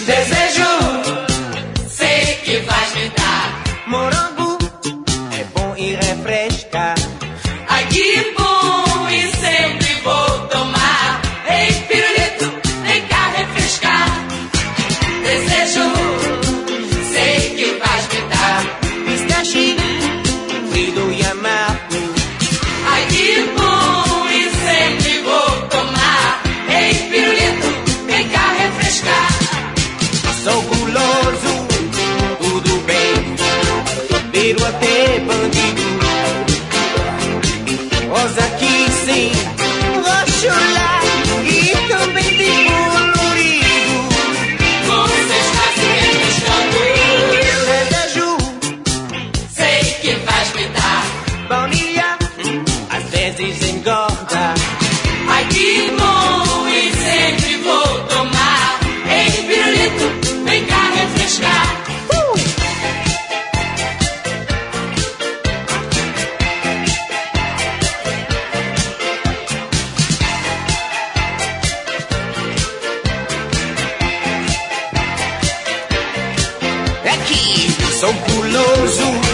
Desejo, sei que vais me dar. Morango é bom e refresca. Ai, que bom, e sempre vou tomar. Ei, pirulito, vem cá refrescar. Desejo, sei que vais me dar. Pistache, frio e amargo. Ai, que bom, e sempre vou tomar. Ei, pirulito, vem cá refrescar. Sou guloso, tudo bem. Viro até bandido. Rosa aqui sim, roxo lá e também de colorido. Você está se refrescando. Desejo, Sei que vais me dar. baunilha, às vezes engorda. Ai, que bom, e sempre vou tomar. Ei, pirulito, vem cá refrescar. Aqui, sou guloso,